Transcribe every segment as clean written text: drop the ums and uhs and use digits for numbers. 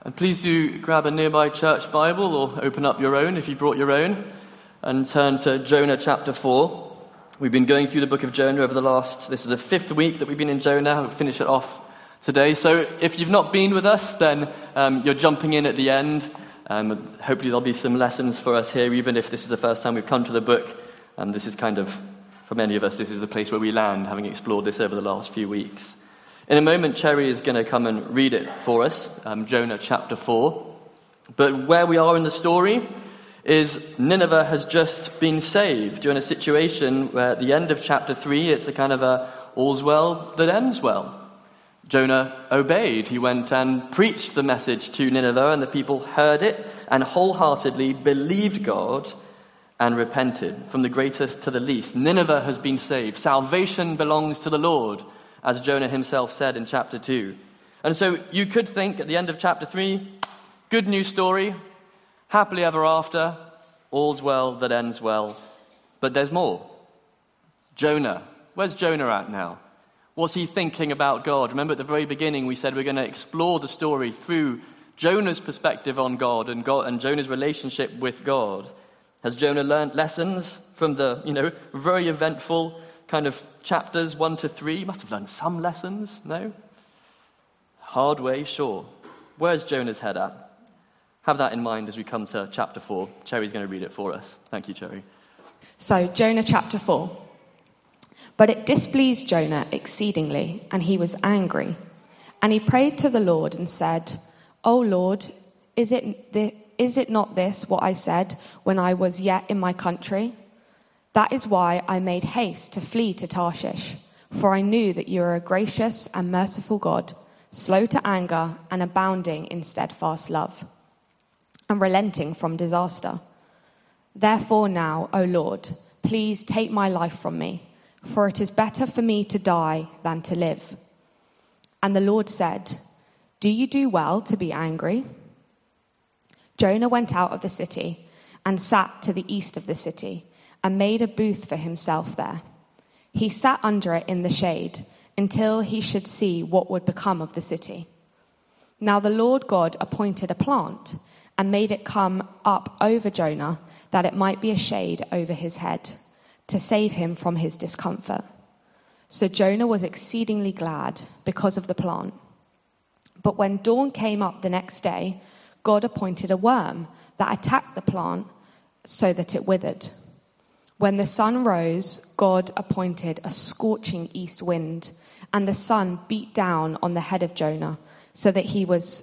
And please do grab a nearby church Bible or open up your own if you brought your own and turn to Jonah chapter 4. We've been going through the book of Jonah this is the 5th week that we've been in Jonah. We'll finish it off today. So if you've not been with us, then you're jumping in at the end. Hopefully there'll be some lessons for us here, even if this is the first time we've come to the book. And this is kind of, for many of us, this is the place where we land, having explored this over the last few weeks. In a moment, Cherry is going to come and read it for us, Jonah chapter 4. But where we are in the story is Nineveh has just been saved. You're in a situation where at the end of chapter 3, it's a kind of a all's well that ends well. Jonah obeyed. He went and preached the message to Nineveh, and the people heard it and wholeheartedly believed God and repented. From the greatest to the least, Nineveh has been saved. Salvation belongs to the Lord, as Jonah himself said in chapter 2. And so you could think at the end of chapter 3, good news story, happily ever after, all's well that ends well. But there's more. Jonah. Where's Jonah at now? What's he thinking about God? Remember at the very beginning we said we're going to explore the story through Jonah's perspective on God and Jonah's relationship with God. Has Jonah learned lessons from the, very eventful kind of chapters 1 to 3? He must have learned some lessons, no? Hard way, sure. Where's Jonah's head at? Have that in mind as we come to chapter 4. Cherry's going to read it for us. Thank you, Cherry. So, Jonah chapter 4. But it displeased Jonah exceedingly, and he was angry. And he prayed to the Lord and said, O Lord, is it not this what I said when I was yet in my country? That is why I made haste to flee to Tarshish, for I knew that you are a gracious and merciful God, slow to anger and abounding in steadfast love, and relenting from disaster. Therefore now, O Lord, please take my life from me, for it is better for me to die than to live. And the Lord said, Do you do well to be angry? Jonah went out of the city and sat to the east of the city, and made a booth for himself there. He sat under it in the shade until he should see what would become of the city. Now the Lord God appointed a plant and made it come up over Jonah, that it might be a shade over his head, to save him from his discomfort. So Jonah was exceedingly glad because of the plant. But when dawn came up the next day, God appointed a worm that attacked the plant so that it withered. When the sun rose, God appointed a scorching east wind, and the sun beat down on the head of Jonah so that he was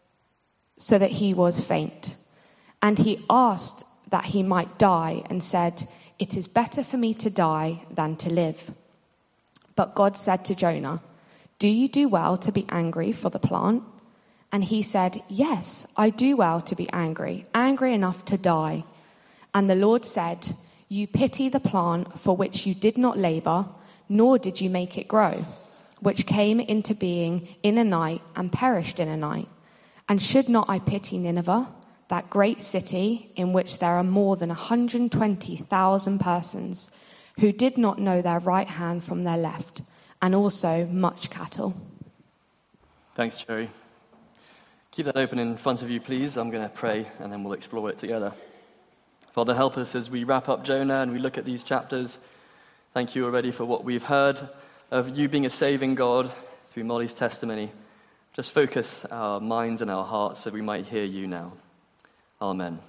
faint. And he asked that he might die and said, It is better for me to die than to live. But God said to Jonah, Do you do well to be angry for the plant? And he said, Yes, I do well to be angry enough to die. And the Lord said, You pity the plant for which you did not labor, nor did you make it grow, which came into being in a night and perished in a night. And should not I pity Nineveh, that great city in which there are more than 120,000 persons who did not know their right hand from their left, and also much cattle? Thanks, Cherry. Keep that open in front of you, please. I'm going to pray, and then we'll explore it together. Father, help us as we wrap up Jonah and we look at these chapters. Thank you already for what we've heard of you being a saving God through Molly's testimony. Just focus our minds and our hearts so we might hear you now. Amen.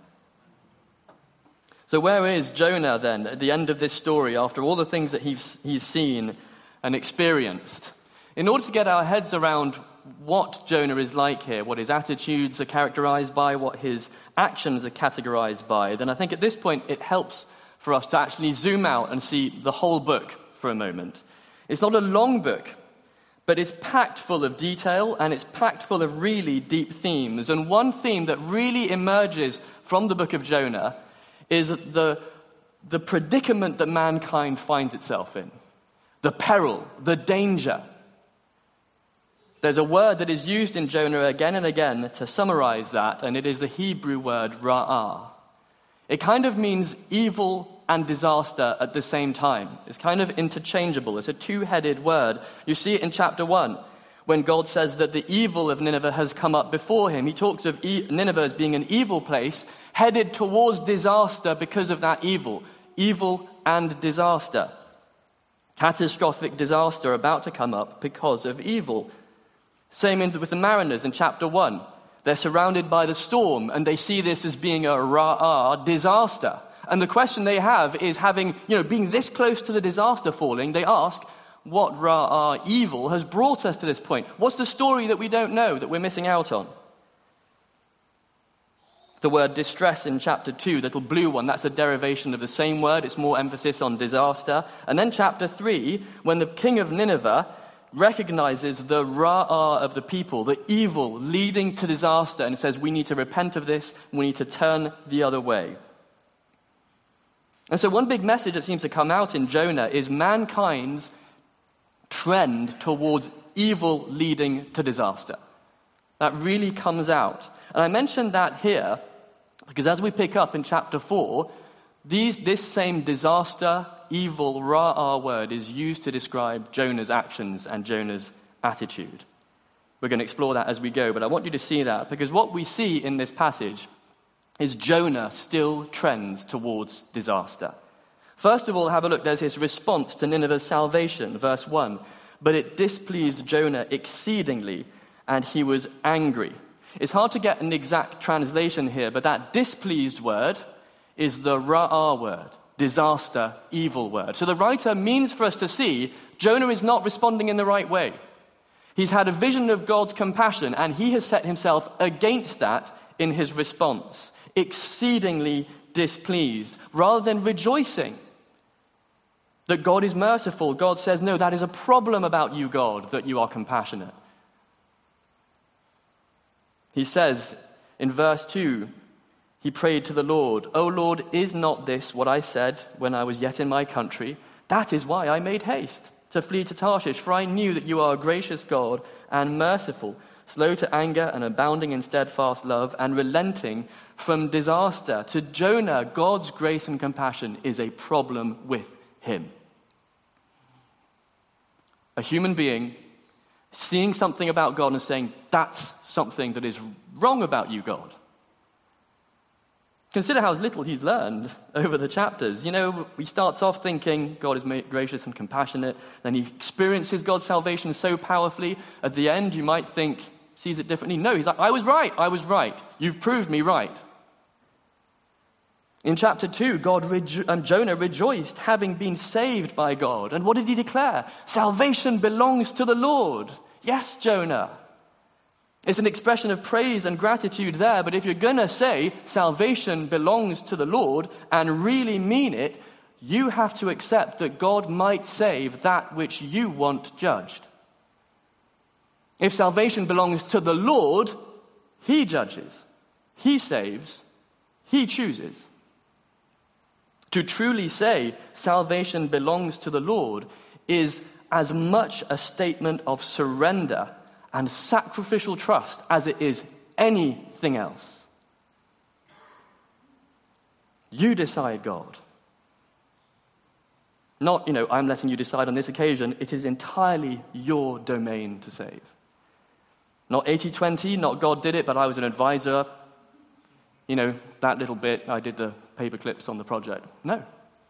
So where is Jonah then at the end of this story after all the things that he's seen and experienced? In order to get our heads around what Jonah is like here, what his attitudes are characterized by, what his actions are categorized by, then I think at this point it helps for us to actually zoom out and see the whole book for a moment. It's not a long book, but it's packed full of detail and it's packed full of really deep themes. And one theme that really emerges from the book of Jonah is the predicament that mankind finds itself in, the peril, the danger. There's a word that is used in Jonah again and again to summarize that, and it is the Hebrew word ra'ah. It kind of means evil and disaster at the same time. It's kind of interchangeable. It's a two-headed word. You see it in chapter 1, when God says that the evil of Nineveh has come up before him. He talks of Nineveh as being an evil place, headed towards disaster because of that evil. Evil and disaster. Catastrophic disaster about to come up because of evil. Same with the mariners in chapter 1. They're surrounded by the storm, and they see this as being a ra'ah disaster. And the question they have is, being this close to the disaster falling, they ask, what ra'ah evil has brought us to this point? What's the story that we don't know, that we're missing out on? The word distress in chapter 2, the little blue one, that's a derivation of the same word. It's more emphasis on disaster. And then chapter 3, when the king of Nineveh recognizes the ra'ah of the people, the evil leading to disaster, and says we need to repent of this, we need to turn the other way. And so one big message that seems to come out in Jonah is mankind's trend towards evil leading to disaster. That really comes out. And I mentioned that here because as we pick up in chapter 4, this same disaster, evil, ra'ah word is used to describe Jonah's actions and Jonah's attitude. We're going to explore that as we go, but I want you to see that because what we see in this passage is Jonah still trends towards disaster. First of all, have a look. There's his response to Nineveh's salvation, verse 1. But it displeased Jonah exceedingly, and he was angry. It's hard to get an exact translation here, but that displeased word is the ra'ah word, disaster, evil word. So the writer means for us to see Jonah is not responding in the right way. He's had a vision of God's compassion, and he has set himself against that in his response, exceedingly displeased, rather than rejoicing that God is merciful. God says, no, that is a problem about you, God, that you are compassionate. He says in verse 2, he prayed to the Lord, O Lord, is not this what I said when I was yet in my country? That is why I made haste to flee to Tarshish, for I knew that you are a gracious God and merciful, slow to anger and abounding in steadfast love and relenting from disaster. To Jonah, God's grace and compassion is a problem with him. A human being seeing something about God and saying, that's something that is wrong about you, God. Consider how little he's learned over the chapters. You know, he starts off thinking God is gracious and compassionate. Then he experiences God's salvation so powerfully. At the end, you might think, sees it differently. No, he's like, I was right. You've proved me right. In chapter 2, Jonah rejoiced, having been saved by God. And what did he declare? Salvation belongs to the Lord. Yes, Jonah. It's an expression of praise and gratitude there, but if you're going to say salvation belongs to the Lord and really mean it, you have to accept that God might save that which you want judged. If salvation belongs to the Lord, he judges, he saves, he chooses. To truly say salvation belongs to the Lord is as much a statement of surrender and sacrificial trust as it is anything else. You decide, God. Not, I'm letting you decide on this occasion. It is entirely your domain to save. Not 80-20, not God did it, but I was an advisor. That little bit, I did the paper clips on the project. No.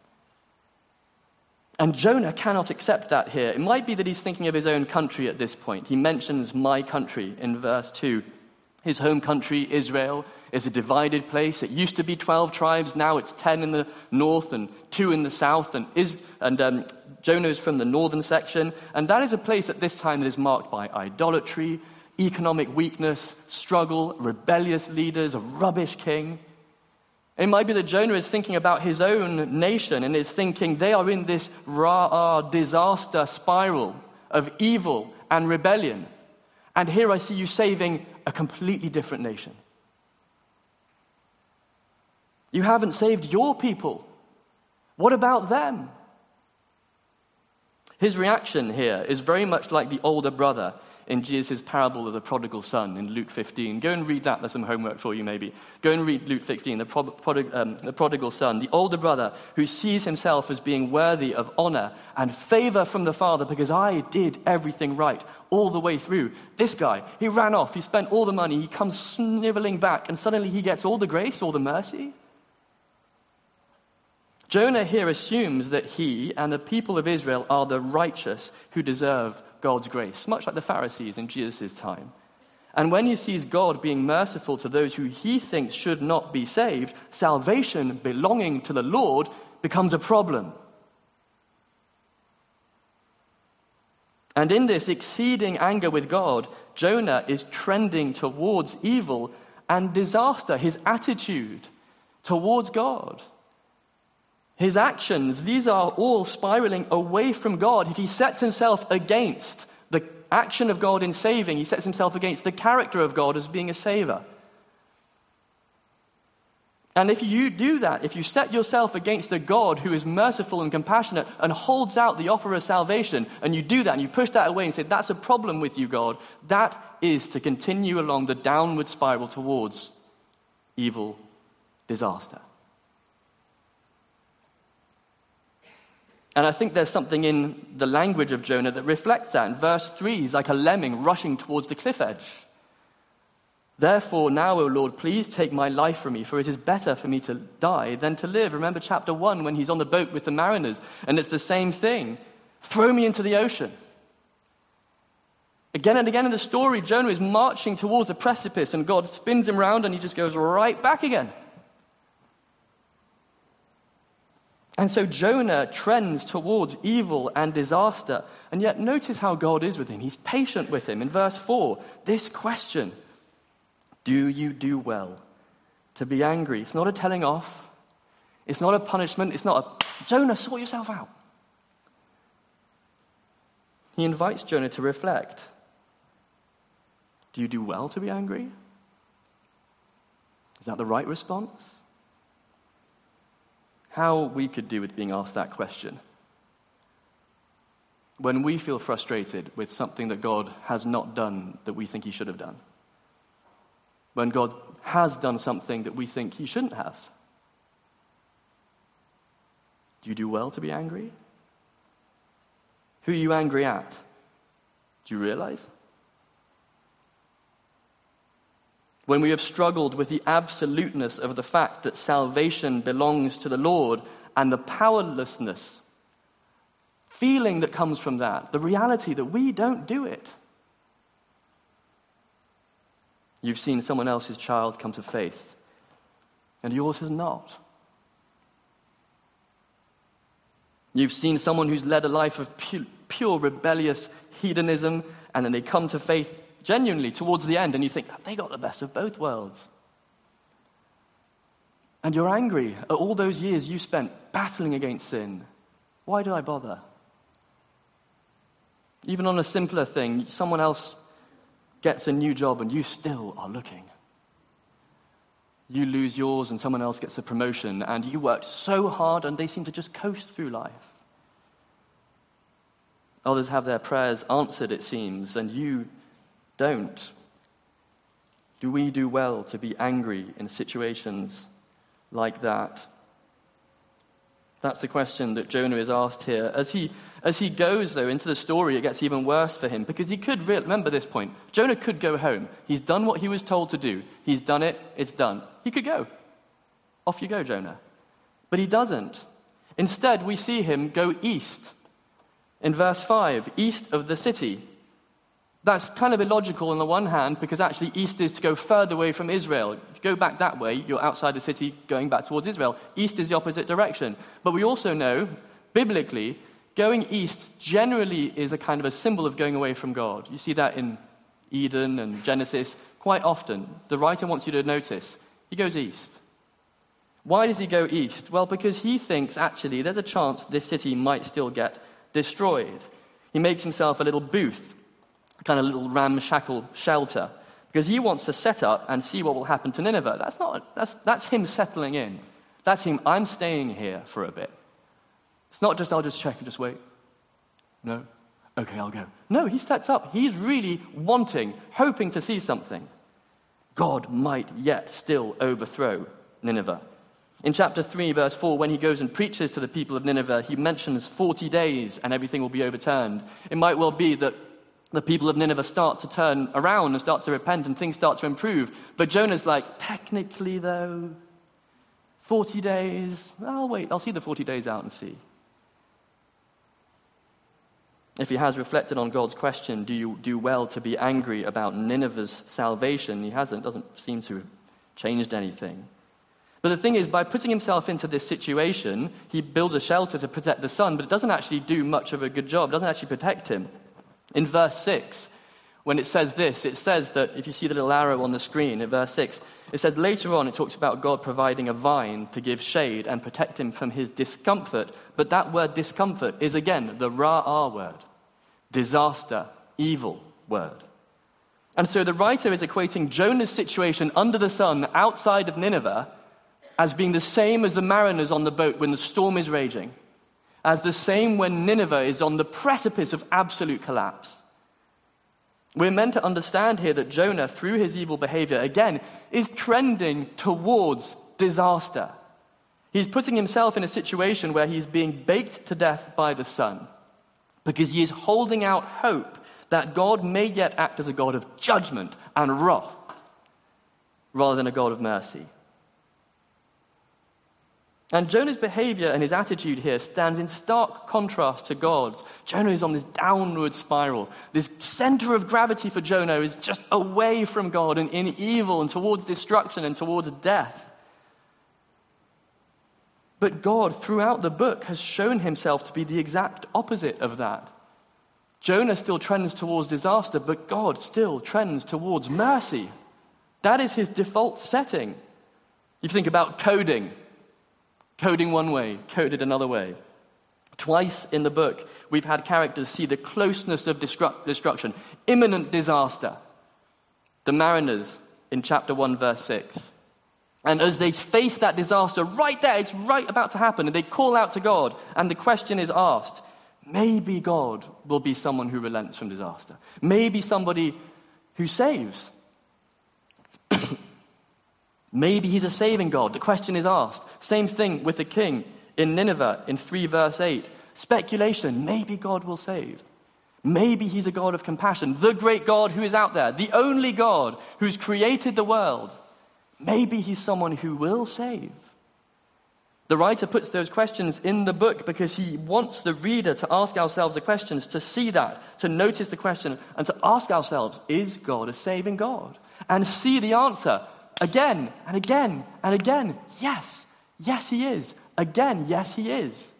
And Jonah cannot accept that here. It might be that he's thinking of his own country at this point. He mentions my country in verse 2. His home country, Israel, is a divided place. It used to be 12 tribes. Now it's 10 in the north and 2 in the south. And Jonah is from the northern section. And that is a place at this time that is marked by idolatry, economic weakness, struggle, rebellious leaders, a rubbish king. It might be that Jonah is thinking about his own nation and is thinking they are in this ra'ah disaster spiral of evil and rebellion. And here I see you saving a completely different nation. You haven't saved your people. What about them? His reaction here is very much like the older brother. in Jesus' parable of the prodigal son in Luke 15. Go and read that. There's some homework for you maybe. Go and read Luke 15, the prodigal son, the older brother who sees himself as being worthy of honor and favor from the father because I did everything right all the way through. This guy, he ran off, he spent all the money, he comes sniveling back, and suddenly he gets all the grace, all the mercy. Jonah here assumes that he and the people of Israel are the righteous who deserve God's grace, much like the Pharisees in Jesus' time. And when he sees God being merciful to those who he thinks should not be saved, salvation belonging to the Lord becomes a problem. And in this exceeding anger with God, Jonah is trending towards evil and disaster, his attitude towards God. His actions, these are all spiraling away from God. If he sets himself against the action of God in saving, he sets himself against the character of God as being a savior. And if you do that, if you set yourself against a God who is merciful and compassionate and holds out the offer of salvation, and you do that and you push that away and say, that's a problem with you, God, that is to continue along the downward spiral towards evil, disaster. And I think there's something in the language of Jonah that reflects that. In verse 3, he's like a lemming rushing towards the cliff edge. Therefore, now, O Lord, please take my life from me, for it is better for me to die than to live. Remember chapter 1 when he's on the boat with the mariners, and it's the same thing. Throw me into the ocean. Again and again in the story, Jonah is marching towards the precipice, and God spins him around, and he just goes right back again. And so Jonah trends towards evil and disaster. And yet notice how God is with him. He's patient with him. In verse 4, this question, do you do well to be angry? It's not a telling off. It's not a punishment. It's not a, Jonah, sort yourself out. He invites Jonah to reflect. Do you do well to be angry? Is that the right response? How we could do with being asked that question. When we feel frustrated with something that God has not done that we think he should have done. When God has done something that we think he shouldn't have. Do you do well to be angry? Who are you angry at? Do you realize? When we have struggled with the absoluteness of the fact that salvation belongs to the Lord and the powerlessness, feeling that comes from that, the reality that we don't do it. You've seen someone else's child come to faith, and yours has not. You've seen someone who's led a life of pure rebellious hedonism, and then they come to faith genuinely towards the end, and you think, they got the best of both worlds. And you're angry at all those years you spent battling against sin. Why did I bother? Even on a simpler thing, someone else gets a new job and you still are looking. You lose yours and someone else gets a promotion, and you worked so hard and they seem to just coast through life. Others have their prayers answered, it seems, and you don't. Do we do well to be angry in situations like that? That's the question that Jonah is asked here. As he goes, though, into the story, it gets even worse for him, because he could remember this point. Jonah could go home. He's done what he was told to do. He's done it. It's done. He could go. Off you go, Jonah. But he doesn't. Instead, we see him go east. In verse 5, east of the city. That's kind of illogical on the one hand, because actually east is to go further away from Israel. If you go back that way, you're outside the city going back towards Israel. East is the opposite direction. But we also know, biblically, going east generally is a kind of a symbol of going away from God. You see that in Eden and Genesis quite often. The writer wants you to notice, he goes east. Why does he go east? Well, because he thinks actually there's a chance this city might still get destroyed. He makes himself a little booth, a kind of little ramshackle shelter, because he wants to set up and see what will happen to Nineveh. That's him settling in. That's him, I'm staying here for a bit. It's not just, I'll just check and just wait. No. Okay, I'll go. No, he sets up. He's really wanting, hoping to see something. God might yet still overthrow Nineveh. In chapter 3, verse 4, when he goes and preaches to the people of Nineveh, he mentions 40 days and everything will be overturned. It might well be that the people of Nineveh start to turn around and start to repent and things start to improve. But Jonah's like, technically though, 40 days, I'll wait. I'll see the 40 days out and see. If he has reflected on God's question, do you do well to be angry about Nineveh's salvation? He hasn't, doesn't seem to have changed anything. But the thing is, by putting himself into this situation, he builds a shelter to protect the son, but it doesn't actually do much of a good job. It doesn't actually protect him. In verse 6, when it says this, it says that, if you see the little arrow on the screen in verse 6, it says later on it talks about God providing a vine to give shade and protect him from his discomfort. But that word discomfort is again the ra'ah word. Disaster, evil word. And so the writer is equating Jonah's situation under the sun outside of Nineveh as being the same as the mariners on the boat when the storm is raging, as the same when Nineveh is on the precipice of absolute collapse. We're meant to understand here that Jonah, through his evil behavior, again, is trending towards disaster. He's putting himself in a situation where he's being baked to death by the sun because he is holding out hope that God may yet act as a God of judgment and wrath rather than a God of mercy. And Jonah's behavior and his attitude here stands in stark contrast to God's. Jonah is on this downward spiral. This center of gravity for Jonah is just away from God and in evil and towards destruction and towards death. But God, throughout the book, has shown himself to be the exact opposite of that. Jonah still trends towards disaster, but God still trends towards mercy. That is his default setting. You think about coding. Coding one way, coded another way. Twice in the book, we've had characters see the closeness of destruction, imminent disaster. The mariners in chapter 1, verse 6. And as they face that disaster right there, it's right about to happen, and they call out to God, and the question is asked, maybe God will be someone who relents from disaster. Maybe somebody who saves. Maybe he's a saving God. The question is asked. Same thing with the king in Nineveh in 3 verse 8. Speculation. Maybe God will save. Maybe he's a God of compassion. The great God who is out there. The only God who's created the world. Maybe he's someone who will save. The writer puts those questions in the book because he wants the reader to ask ourselves the questions, to see that, to notice the question, and to ask ourselves, is God a saving God? And see the answer. Again and again and again. Yes. Yes, he is. Again, yes, he is.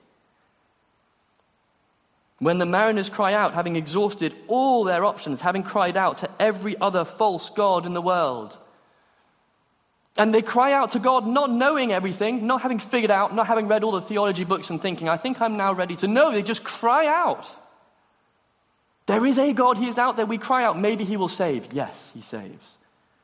When the mariners cry out, having exhausted all their options, having cried out to every other false god in the world, and they cry out to God not knowing everything, not having figured out, not having read all the theology books and thinking, I think I'm now ready to know. They just cry out. There is a God, he is out there. We cry out, maybe he will save. Yes, he saves.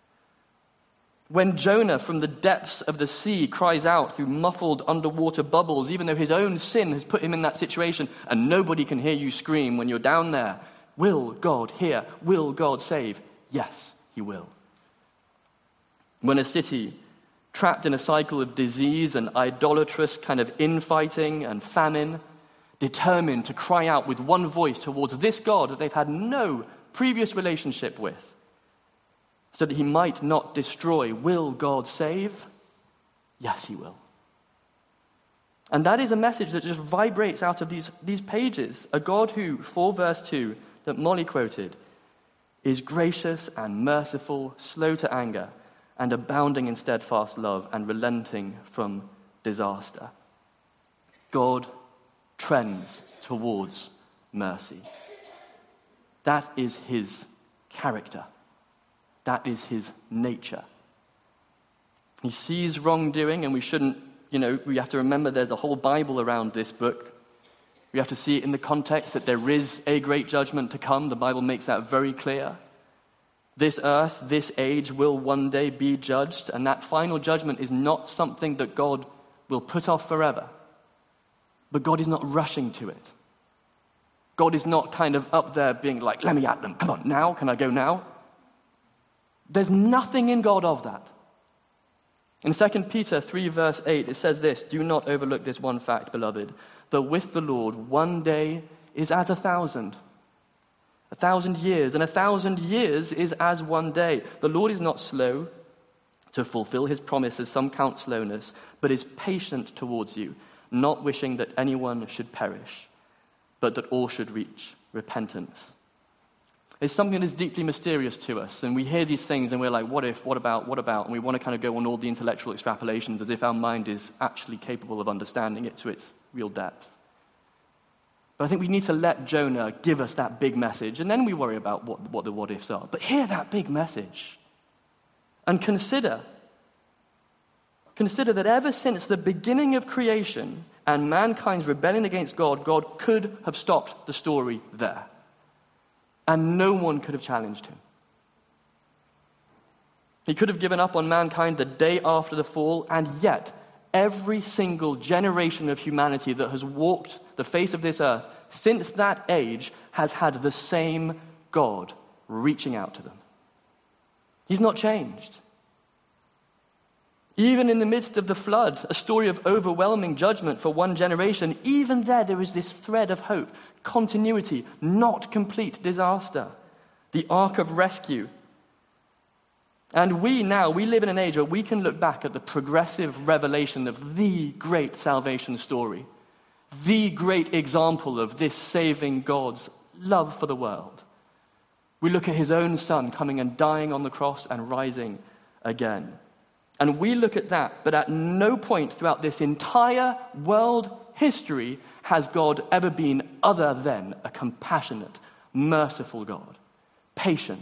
When Jonah from the depths of the sea cries out through muffled underwater bubbles, even though his own sin has put him in that situation, and nobody can hear you scream when you're down there, will God hear? Will God save? Yes, he will. When a city trapped in a cycle of disease and idolatrous kind of infighting and famine, determined to cry out with one voice towards this God that they've had no previous relationship with, so that he might not destroy, will God save? Yes, he will. And that is a message that just vibrates out of these pages. A God who, 4 verse 2, that Molly quoted, is gracious and merciful, slow to anger, and abounding in steadfast love, and relenting from disaster. God trends towards mercy. That is his character. That is his nature. He sees wrongdoing, and we shouldn't, we have to remember there's a whole Bible around this book. We have to see it in the context that there is a great judgment to come. The Bible makes that very clear. This earth, this age will one day be judged, and that final judgment is not something that God will put off forever. But God is not rushing to it. God is not kind of up there being like, let me at them. Come on, now? Can I go now? There's nothing in God of that. In 2 Peter 3 verse 8, it says this, do not overlook this one fact, beloved, that with the Lord 1 day is as 1,000. 1,000 years, and 1,000 years is as 1 day. The Lord is not slow to fulfill his promise, as some count slowness, but is patient towards you, not wishing that anyone should perish, but that all should reach repentance. It's something that is deeply mysterious to us, and we hear these things and we're like, what if, what about, and we want to kind of go on all the intellectual extrapolations as if our mind is actually capable of understanding it to its real depth. But I think we need to let Jonah give us that big message, and then we worry about what the what-ifs are. But hear that big message, and consider that ever since the beginning of creation and mankind's rebellion against God, God could have stopped the story there. And no one could have challenged him. He could have given up on mankind the day after the fall, and yet every single generation of humanity that has walked the face of this earth since that age has had the same God reaching out to them. He's not changed. Even in the midst of the flood, a story of overwhelming judgment for one generation, even there is this thread of hope, continuity, not complete disaster, the ark of rescue. And we live in an age where we can look back at the progressive revelation of the great salvation story, the great example of this saving God's love for the world. We look at his own son coming and dying on the cross and rising again. And we look at that, but at no point throughout this entire world history has God ever been other than a compassionate, merciful God, patient.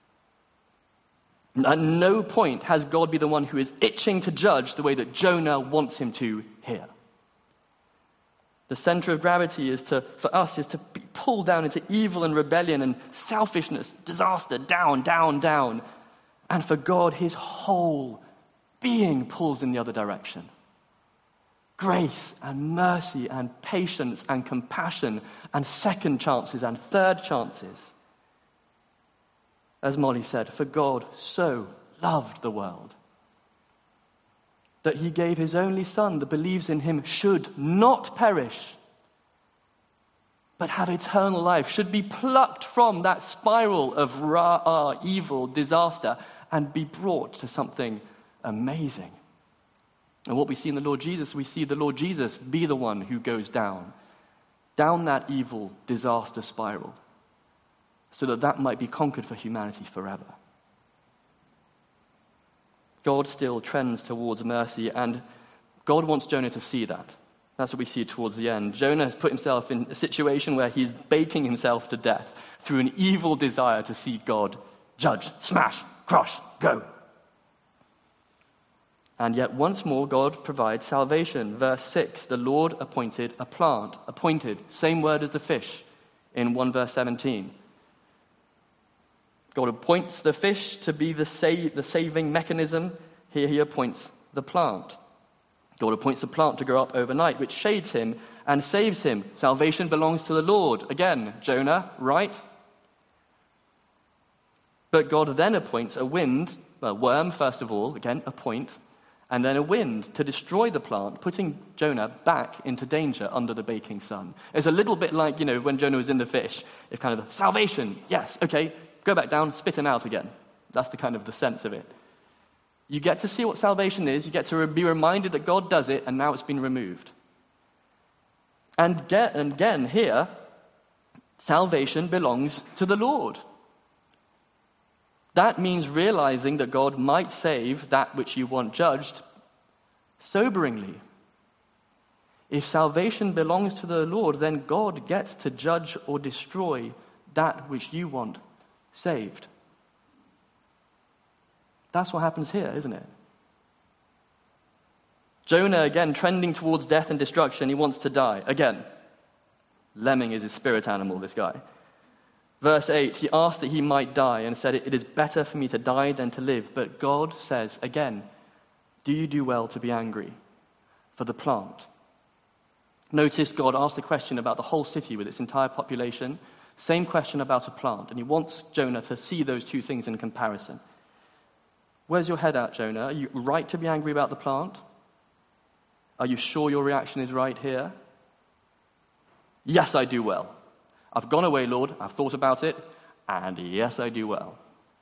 At no point has God been the one who is itching to judge the way that Jonah wants him to here. The center of gravity for us is to be pulled down into evil and rebellion and selfishness, disaster, down, down, down. And for God, his whole being pulls in the other direction. Grace and mercy and patience and compassion and second chances and third chances. As Molly said, for God so loved the world that he gave his only son that believes in him should not perish, but have eternal life, should be plucked from that spiral of evil, disaster, and be brought to something amazing. And what we see in the Lord Jesus, we see the Lord Jesus be the one who goes down that evil disaster spiral, so that might be conquered for humanity forever. God still trends towards mercy, and God wants Jonah to see that. That's what we see towards the end. Jonah has put himself in a situation where he's baking himself to death through an evil desire to see God judge, smash, crush, go. And yet once more God provides salvation. Verse 6, the Lord appointed a plant. Appointed, same word as the fish in 1 verse 17. God appoints the fish to be the saving mechanism. Here he appoints the plant. God appoints the plant to grow up overnight, which shades him and saves him. Salvation belongs to the Lord. Again, Jonah, right? But God then appoints a worm first of all, again, appoint, and then a wind to destroy the plant, putting Jonah back into danger under the baking sun. It's a little bit like, when Jonah was in the fish, if kind of salvation, yes, okay, go back down, spit him out again. That's the kind of the sense of it. You get to see what salvation is, you get to be reminded that God does it, and now it's been removed. And again, here, salvation belongs to the Lord. That means realizing that God might save that which you want judged soberingly. If salvation belongs to the Lord, then God gets to judge or destroy that which you want saved. That's what happens here, isn't it? Jonah, again, trending towards death and destruction. He wants to die. Again, lemming is his spirit animal, this guy. Verse 8, he asked that he might die and said, it is better for me to die than to live. But God says, again, do you do well to be angry for the plant? Notice God asked the question about the whole city with its entire population, same question about a plant, and he wants Jonah to see those two things in comparison. Where's your head at, Jonah? Are you right to be angry about the plant? Are you sure your reaction is right here? Yes, I do well. I've gone away, Lord, I've thought about it, and yes, I do well.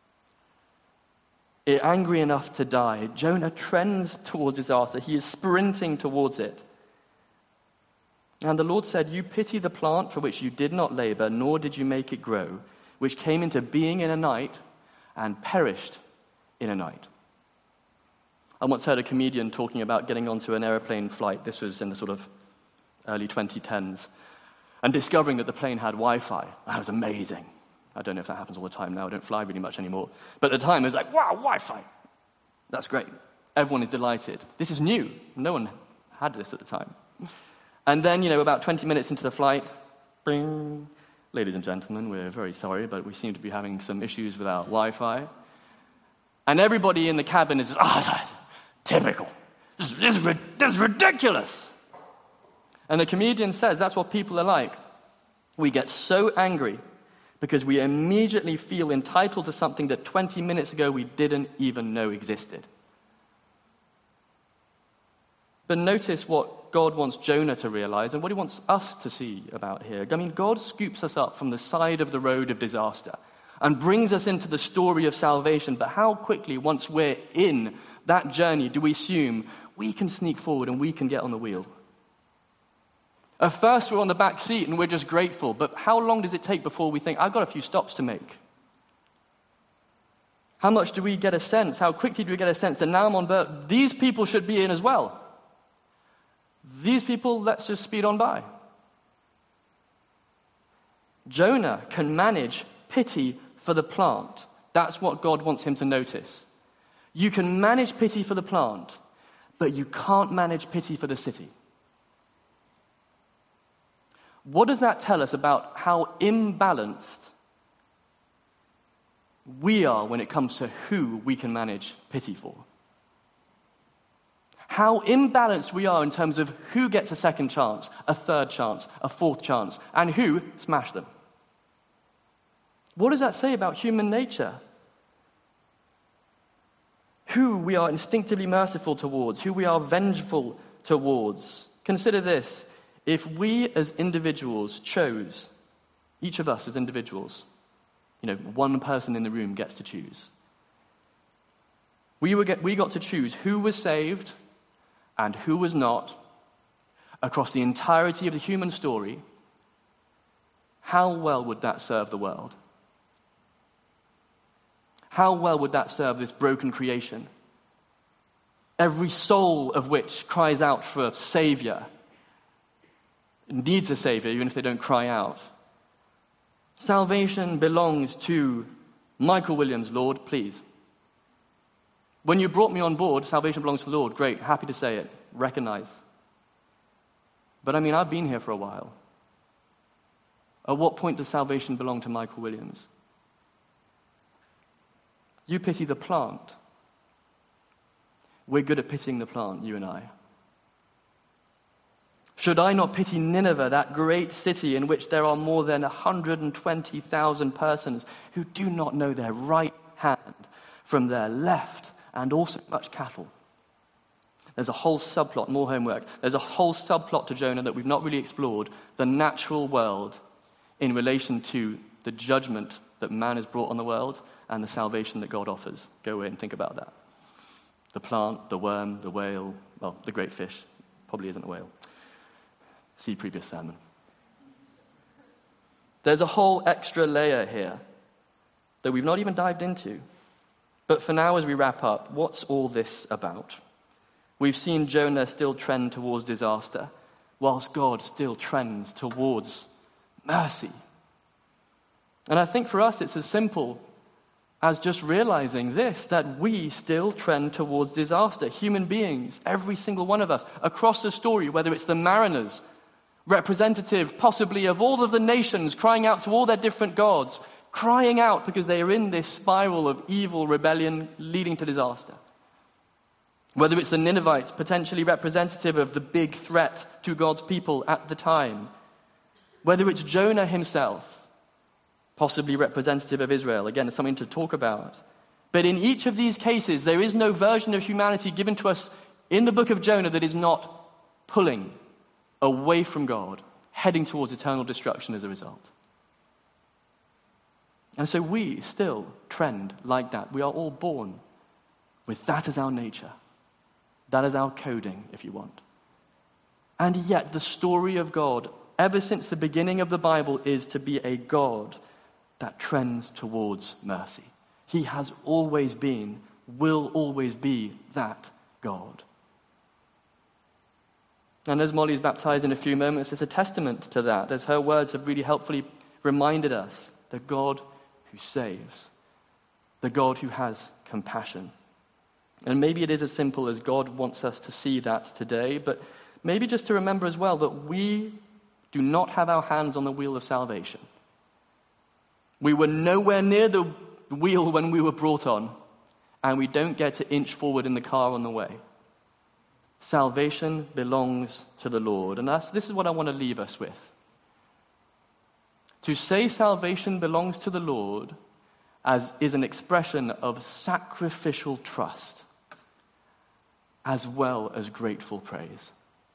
Angry enough to die, Jonah trends towards disaster. He is sprinting towards it. And the Lord said, "You pity the plant for which you did not labor, nor did you make it grow, which came into being in a night and perished in a night." I once heard a comedian talking about getting onto an aeroplane flight. This was in the sort of early 2010s. And discovering that the plane had Wi-Fi. That was amazing. I don't know if that happens all the time now. I don't fly really much anymore. But at the time, it was like, wow, Wi-Fi. That's great. Everyone is delighted. This is new. No one had this at the time. And then, about 20 minutes into the flight, bing, ladies and gentlemen, we're very sorry, but we seem to be having some issues with our Wi-Fi. And everybody in the cabin is just, typical. This is ridiculous. And the comedian says that's what people are like. We get so angry because we immediately feel entitled to something that 20 minutes ago we didn't even know existed. But notice what God wants Jonah to realize and what he wants us to see about here. I mean, God scoops us up from the side of the road of disaster and brings us into the story of salvation. But how quickly, once we're in that journey, do we assume we can sneak forward and we can get on the wheel? At first, we're on the back seat and we're just grateful. But how long does it take before we think, I've got a few stops to make? How much do we get a sense? How quickly do we get a sense that now I'm on board? These people should be in as well. These people, let's just speed on by. Jonah can manage pity for the plant. That's what God wants him to notice. You can manage pity for the plant, but you can't manage pity for the city. What does that tell us about how imbalanced we are when it comes to who we can manage pity for? How imbalanced we are in terms of who gets a second chance, a third chance, a fourth chance, and who smash them. What does that say about human nature? Who we are instinctively merciful towards, who we are vengeful towards. Consider this. If we as individuals chose, each of us as individuals, one person in the room gets to choose. We got to choose who was saved and who was not across the entirety of the human story. How well would that serve the world? How well would that serve this broken creation? Every soul of which cries out for a savior, needs a savior, even if they don't cry out. Salvation belongs to Michael Williams, Lord, please. When you brought me on board, salvation belongs to the Lord. Great, happy to say it, recognize. But I've been here for a while. At what point does salvation belong to Michael Williams? You pity the plant. We're good at pitying the plant, you and I. Should I not pity Nineveh, that great city in which there are more than 120,000 persons who do not know their right hand from their left, and also much cattle? There's a whole subplot, more homework. There's a whole subplot to Jonah that we've not really explored, the natural world in relation to the judgment that man has brought on the world and the salvation that God offers. Go away and think about that. The plant, the worm, the whale, the great fish. Probably isn't a whale. See previous sermon. There's a whole extra layer here that we've not even dived into. But for now, as we wrap up, what's all this about? We've seen Jonah still trend towards disaster, whilst God still trends towards mercy. And I think for us, it's as simple as just realizing this, that we still trend towards disaster. Human beings, every single one of us, across the story, whether it's the mariners, representative possibly of all of the nations, crying out to all their different gods, crying out because they are in this spiral of evil rebellion leading to disaster. Whether it's the Ninevites, potentially representative of the big threat to God's people at the time. Whether it's Jonah himself, possibly representative of Israel. Again, it's something to talk about. But in each of these cases, there is no version of humanity given to us in the book of Jonah that is not pulling away from God, heading towards eternal destruction as a result. And so we still trend like that. We are all born with that as our nature. That is our coding, if you want. And yet, the story of God, ever since the beginning of the Bible, is to be a God that trends towards mercy. He has always been, will always be that God. And as Molly is baptized in a few moments, it's a testament to that, as her words have really helpfully reminded us, the God who saves, the God who has compassion. And maybe it is as simple as God wants us to see that today, but maybe just to remember as well that we do not have our hands on the wheel of salvation. We were nowhere near the wheel when we were brought on, and we don't get to inch forward in the car on the way. Salvation belongs to the Lord, and this is what I want to leave us with. To say salvation belongs to the Lord is an expression of sacrificial trust, as well as grateful praise.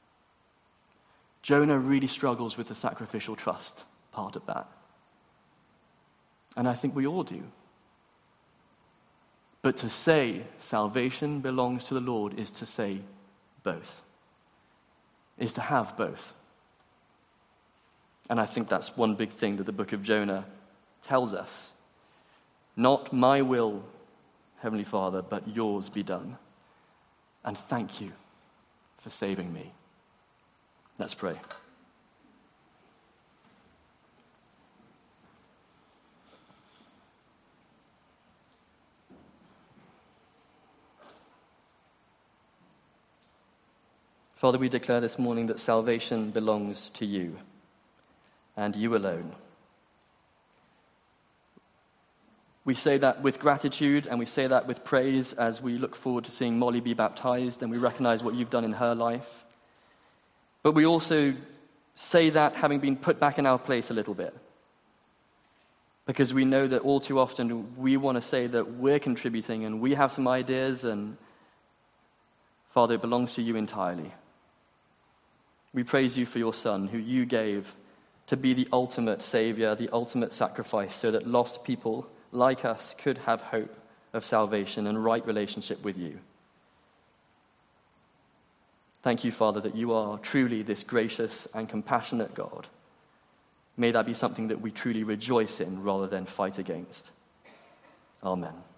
Jonah really struggles with the sacrificial trust part of that. And I think we all do. But to say salvation belongs to the Lord is to say both. Is to have both. And I think that's one big thing that the book of Jonah tells us. Not my will, Heavenly Father, but yours be done. And thank you for saving me. Let's pray. Father, we declare this morning that salvation belongs to you, and you alone. We say that with gratitude, and we say that with praise as we look forward to seeing Molly be baptized, and we recognize what you've done in her life. But we also say that having been put back in our place a little bit. Because we know that all too often we want to say that we're contributing and we have some ideas, and Father, it belongs to you entirely. We praise you for your Son, who you gave to be the ultimate Savior, the ultimate sacrifice, so that lost people like us could have hope of salvation and right relationship with you. Thank you, Father, that you are truly this gracious and compassionate God. May that be something that we truly rejoice in rather than fight against. Amen.